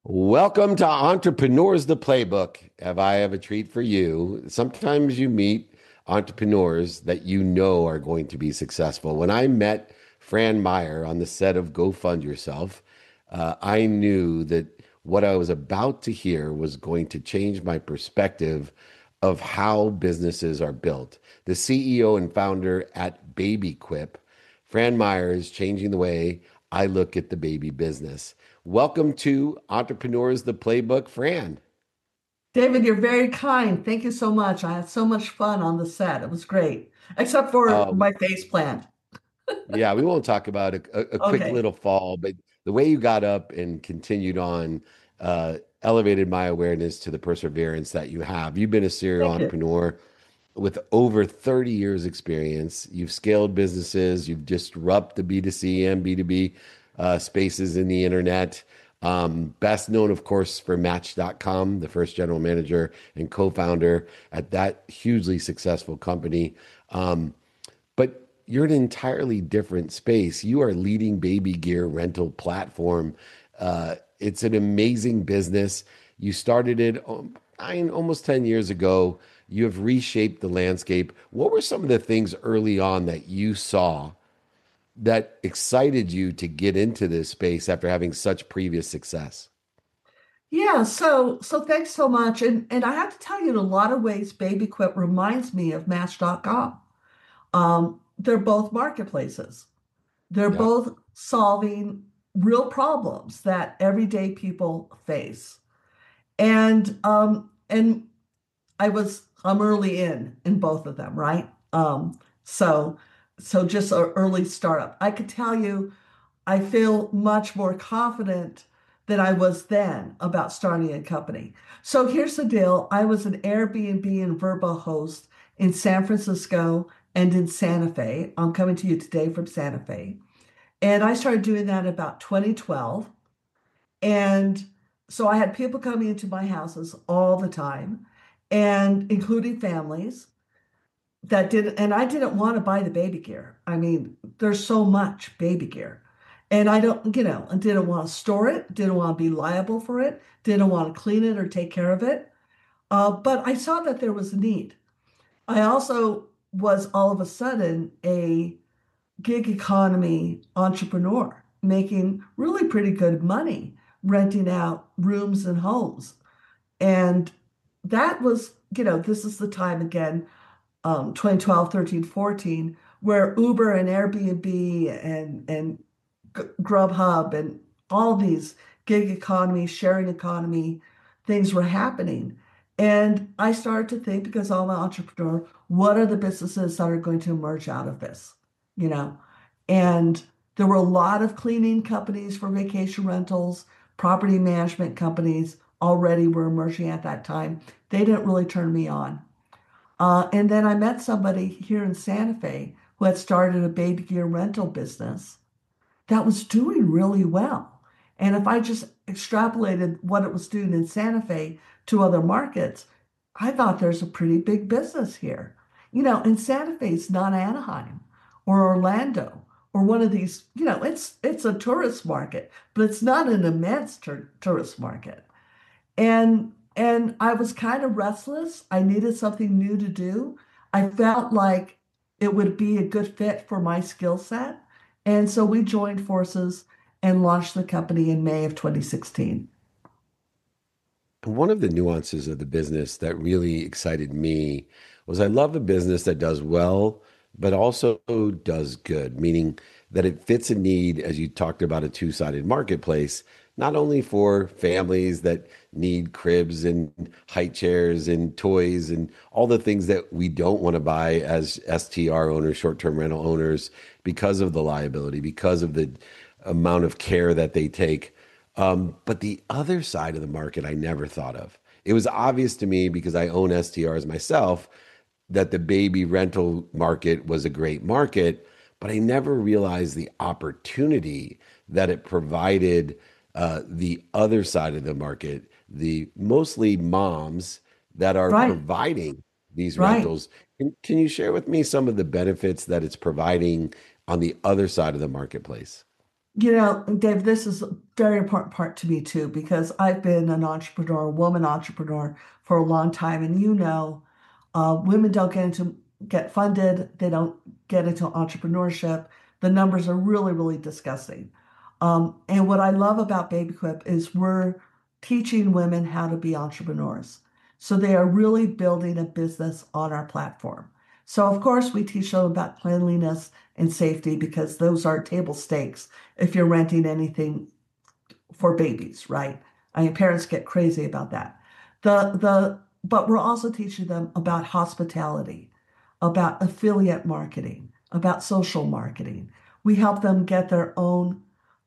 Welcome to Entrepreneurs the Playbook. I have a treat for you. Sometimes you meet entrepreneurs that you know are going to be successful. When I met Fran Meyer on the set of Go Fund Yourself, I knew that what I was about to hear was going to change my perspective of how businesses are built. The CEO and founder at BabyQuip, Fran Meyer, is changing the way I look at the baby business. Welcome to Entrepreneurs the Playbook, Fran. David, you're very kind. Thank you so much. I had so much fun on the set. It was great, except for Um, my face plant. yeah, we won't talk about a quick Okay, little fall, but the way you got up and continued on elevated my awareness to the perseverance that you have. You've been a serial thank you. entrepreneur with over 30 years experience. You've scaled businesses, you've disrupted the B2C and B2B spaces in the internet. Best known, of course, for Match.com, the first general manager and co-founder at that hugely successful company. But you're in an entirely different space. You are leading baby gear rental platform. It's an amazing business. You started it almost 10 years ago. You have reshaped the landscape. What were some of the things early on that you saw that excited you to get into this space after having such previous success? Yeah, so thanks so much. And I have to tell you, in a lot of ways, BabyQuip reminds me of Match.com. They're both marketplaces. They're Yep. both solving real problems that everyday people face. And I'm early in both of them, right? So so just an early startup. I could tell you I feel much more confident than I was then about starting a company. So here's the deal. I was an Airbnb and Vrbo host in San Francisco and in Santa Fe. I'm coming to you today from Santa Fe. And I started doing that about 2012. And so I had people coming into my houses all the time, and including families that did, and I didn't want to buy the baby gear. I mean, there's so much baby gear. And I don't, I didn't want to store it, didn't want to be liable for it, didn't want to clean it or take care of it. But I saw that there was a need. I also was all of a sudden a gig economy entrepreneur making really pretty good money renting out rooms and homes. And that was, this is the time again, 2012, 13, 14, where Uber and Airbnb and Grubhub and all these gig economy, sharing economy things were happening. And I started to think, because I'm an entrepreneur, what are the businesses that are going to emerge out of this? You know, and there were a lot of cleaning companies for vacation rentals, property management companies already were emerging at that time. They didn't really turn me on. And then I met somebody here in Santa Fe who had started a baby gear rental business that was doing really well. And if I just extrapolated what it was doing in Santa Fe to other markets, I thought there's a pretty big business here. And Santa Fe is not Anaheim or Orlando or one of these, it's a tourist market, but it's not an immense tourist market. And I was kind of restless. I needed something new to do. I felt like it would be a good fit for my skill set. And so we joined forces and launched the company in May of 2016. And one of the nuances of the business that really excited me was I love a business that does well, but also does good, meaning that it fits a need, as you talked about, a two-sided marketplace, not only for families that need cribs and height chairs and toys and all the things that we don't want to buy as STR owners, short-term rental owners, because of the liability, because of the amount of care that they take. But the other side of the market, I never thought of. It was obvious to me because I own STRs myself that the baby rental market was a great market, but I never realized the opportunity that it provided the other side of the market, the mostly moms that are Right, providing these right. rentals. Can you share with me some of the benefits that it's providing on the other side of the marketplace? Dave, this is a very important part to me too, because I've been an entrepreneur, a woman entrepreneur for a long time, and women don't get funded, they don't get into entrepreneurship. The numbers are really, really disgusting. And what I love about BabyQuip is we're teaching women how to be entrepreneurs. So they are really building a business on our platform. So of course we teach them about cleanliness and safety because those are table stakes if you're renting anything for babies, right? I mean, parents get crazy about that. But we're also teaching them about hospitality, about affiliate marketing, about social marketing. We help them get their own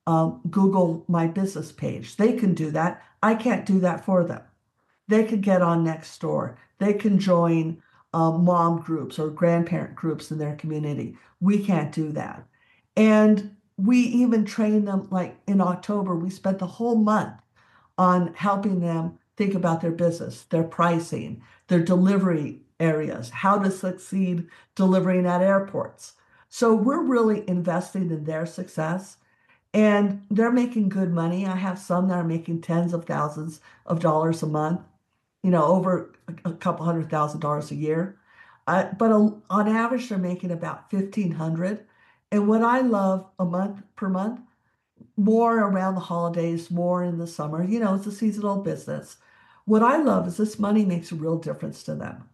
Google My Business page. They can do that. I can't do that for them. They could get on Nextdoor. They can join mom groups or grandparent groups in their community. We can't do that. And we even train them, like in October, we spent the whole month on helping them think about their business, their pricing, their delivery areas, how to succeed delivering at airports. So we're really investing in their success and they're making good money. I have some that are making tens of thousands of dollars a month, over a couple $100,000 a year. But on average, they're making about 1,500. And what I love a month per month, more around the holidays, more in the summer, it's a seasonal business. What I love is this money makes a real difference to them.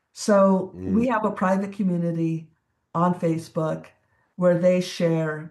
So Mm. we have a private community on Facebook where they share,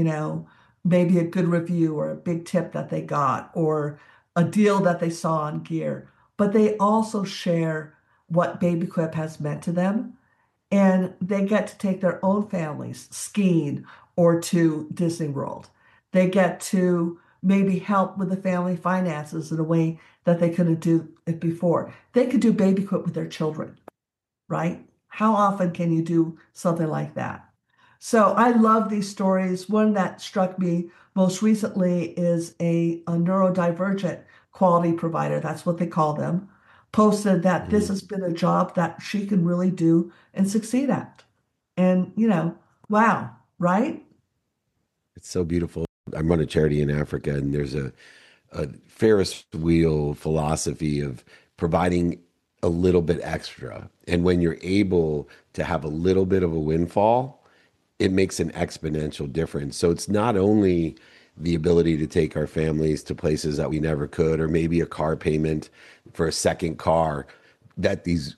maybe a good review or a big tip that they got or a deal that they saw on gear. But they also share what BabyQuip has meant to them. And they get to take their own families skiing or to Disney World. They get to maybe help with the family finances in a way that they couldn't do it before. They could do BabyQuip with their children, right? How often can you do something like that? So I love these stories. One that struck me most recently is a neurodivergent quality provider, that's what they call them, posted that this Mm. has been a job that she can really do and succeed at. And, wow, right? It's so beautiful. I run a charity in Africa, and there's a Ferris wheel philosophy of providing a little bit extra. And when you're able to have a little bit of a windfall, it makes an exponential difference. So it's not only the ability to take our families to places that we never could, or maybe a car payment for a second car, that these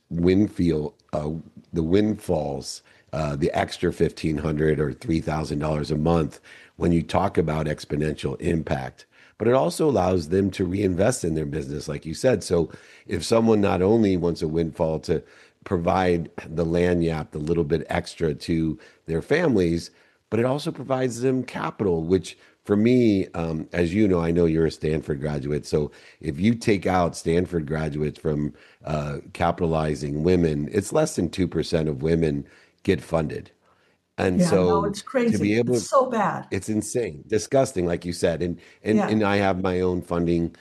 the windfalls, the extra 1,500 or $3,000 a month, when you talk about exponential impact, but it also allows them to reinvest in their business, like you said. So if someone not only wants a windfall to provide the lanyard, the little bit extra to their families, but it also provides them capital, which for me, as you know, I know you're a Stanford graduate. So if you take out Stanford graduates from capitalizing women, it's less than 2% of women get funded. And Yeah, no, so it's to be crazy. It's able, so bad. it's insane, disgusting, like you said. And Yeah. I have my own funding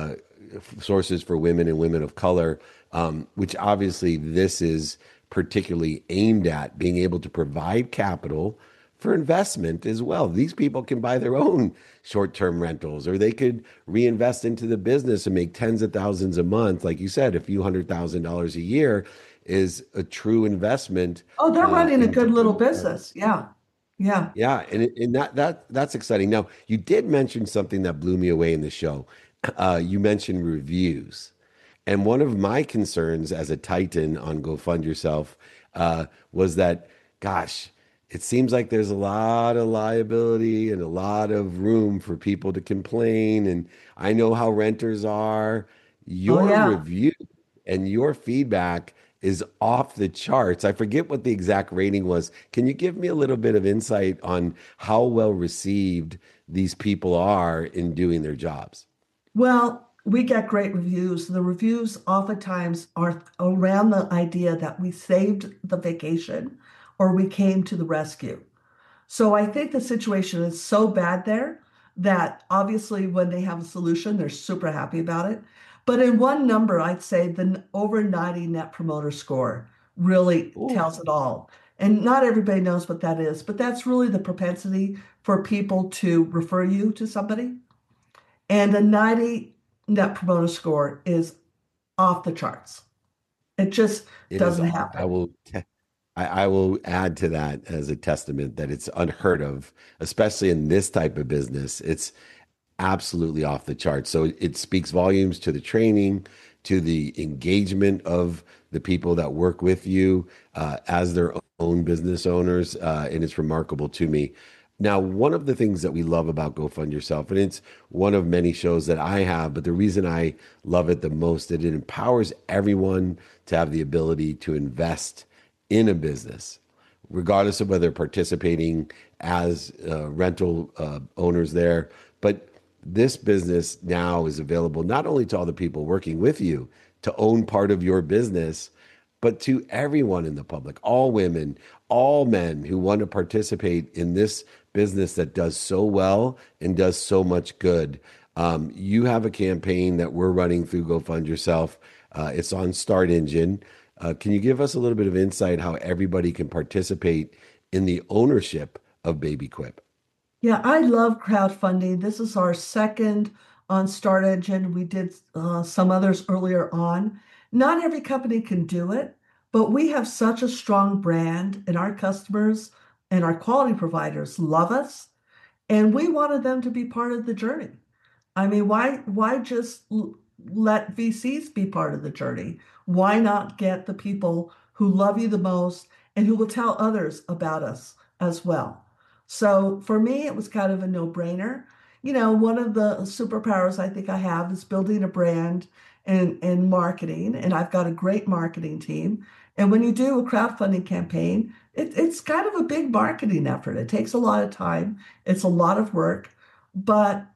sources for women and women of color, which obviously this is particularly aimed at being able to provide capital for investment as well. These people can buy their own short-term rentals, or they could reinvest into the business and make tens of thousands a month. Like you said, a few $100,000 a year is a true investment Oh, they're running a into good little people. business. Yeah. Yeah. Yeah, and that's exciting. Now, you did mention something that blew me away in the show. You mentioned reviews. And one of my concerns as a Titan on Go Fund Yourself was that, gosh, it seems like there's a lot of liability and a lot of room for people to complain. And I know how renters are. Oh, Your yeah. review and your feedback is off the charts. I forget what the exact rating was. Can you give me a little bit of insight on how well received these people are in doing their jobs? Well, we get great reviews. The reviews oftentimes are around the idea that we saved the vacation or we came to the rescue. So I think the situation is so bad there that obviously when they have a solution, they're super happy about it. But in one number, I'd say the over 90 net promoter score really Oh, tells it all. And not everybody knows what that is, but that's really the propensity for people to refer you to somebody. And a 90 net promoter score is off the charts. It just It is. doesn't I happen. will. I will add to that as a testament that it's unheard of, especially in this type of business. It's absolutely off the charts. So it speaks volumes to the training, to the engagement of the people that work with you as their own business owners, and it's remarkable to me. Now, one of the things that we love about Go Fund Yourself, and it's one of many shows that I have, but the reason I love it the most, that it empowers everyone to have the ability to invest in a business, regardless of whether participating as rental owners there. But this business now is available not only to all the people working with you to own part of your business, but to everyone in the public, all women, all men who want to participate in this business that does so well and does so much good. You have a campaign that we're running through Go Fund Yourself. It's on Start Engine. Can you give us a little bit of insight how everybody can participate in the ownership of Baby Quip? Yeah, I love crowdfunding. This is our second on Start Engine. We did some others earlier on. Not every company can do it, but we have such a strong brand, and our customers and our quality providers love us, and we wanted them to be part of the journey. I mean, why just let VCs be part of the journey? Why not get the people who love you the most and who will tell others about us as well? So for me, it was kind of a no-brainer. One of the superpowers I think I have is building a brand and marketing, and I've got a great marketing team. And when you do a crowdfunding campaign, it's kind of a big marketing effort. It takes a lot of time. It's a lot of work, but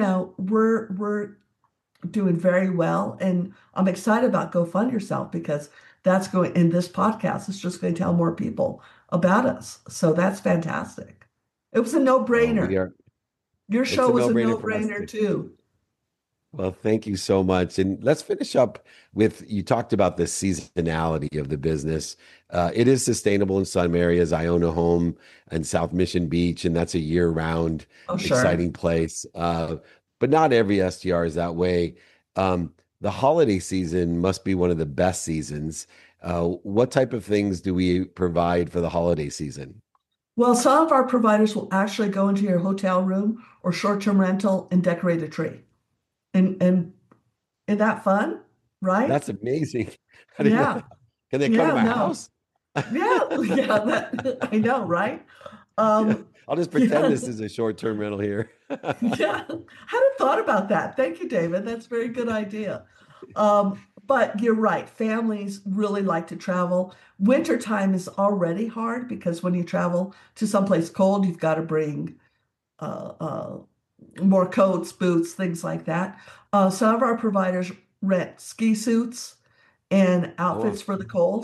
we're doing very well, and I'm excited about Go Fund Yourself because that's going in this podcast. It's just going to tell more people about us. So that's fantastic. It was a Well, we no-brainer. are, Your it's show a was a no-brainer for us no-brainer too. too. Well, thank you so much. And let's finish up with you talked about the seasonality of the business. It is sustainable in some areas. I own a home in South Mission Beach, and that's a year-round Oh, sure. exciting place. But not every STR is that way. The holiday season must be one of the best seasons. What type of things do we provide for the holiday season? Well, some of our providers will actually go into your hotel room or short-term rental and decorate a tree. And isn't that fun? Right? That's amazing. I didn't know Yeah. that. Can they come to Yeah, my no. house? Yeah, yeah, that I know, right? Yeah, Um, I'll just pretend yeah, this is a short-term rental here. yeah. I hadn't thought about that. Thank you, David. That's a very good idea. But you're right. Families really like to travel. Wintertime is already hard because when you travel to someplace cold, you've got to bring uh, uh, more coats, boots, things like that. Some of our providers rent ski suits and Oh, outfits for the cold.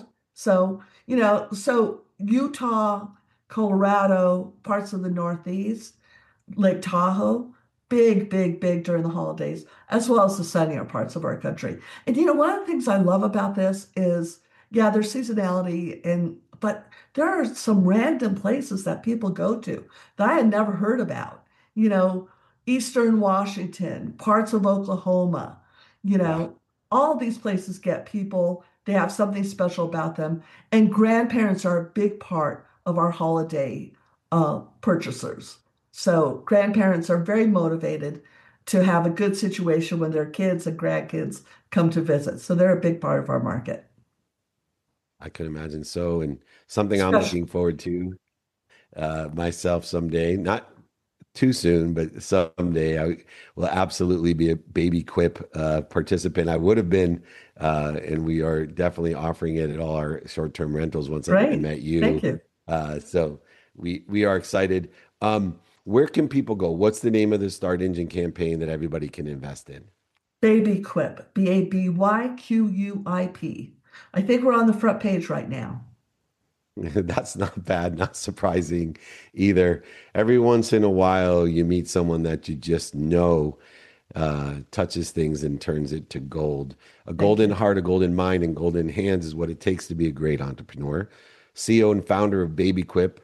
So Utah, Colorado, parts of the Northeast, Lake Tahoe, big, big, big during the holidays, as well as the sunnier parts of our country. And one of the things I love about this is, yeah, there's seasonality but there are some random places that people go to that I had never heard about. You know, Eastern Washington, parts of Oklahoma, you wow. know, all these places get people, they have something special about them. And grandparents are a big part of our holiday purchasers. So grandparents are very motivated to have a good situation when their kids and grandkids come to visit. So they're a big part of our market. I could imagine so. And something I'm Especially, looking forward to myself someday, not too soon, but someday I will absolutely be a Baby Quip participant. I would have been, and we are definitely offering it at all our short-term rentals once I great. met Thank you. you. So we are excited. Where can people go? What's the name of the Start Engine campaign that everybody can invest in? Baby Quip, Babyquip. I think we're on the front page right now. That's not bad, not surprising either. Every once in a while, you meet someone that you just know touches things and turns it to gold. A Thank golden you. heart, a golden mind, and golden hands is what it takes to be a great entrepreneur. CEO and founder of Baby Quip,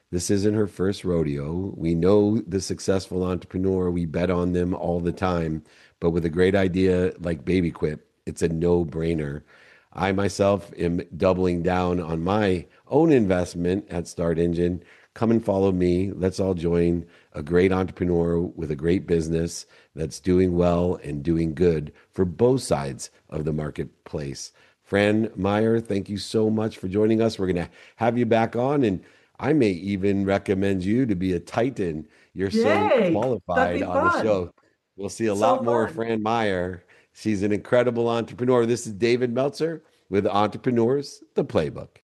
This isn't her first rodeo. We know the successful entrepreneur. We bet on them all the time. But with a great idea like Baby Quip, it's a no-brainer. I myself am doubling down on my own investment at Start Engine. Come and follow me. Let's all join a great entrepreneur with a great business that's doing well and doing good for both sides of the marketplace. Fran Meyer, thank you so much for joining us. We're going to have you back on, and I may even recommend you to be a Titan. You're so Yay! That'd qualified be on the fun. show. We'll see a So lot more of fun. Fran Meyer. She's an incredible entrepreneur. This is David Meltzer with Entrepreneurs, the Playbook.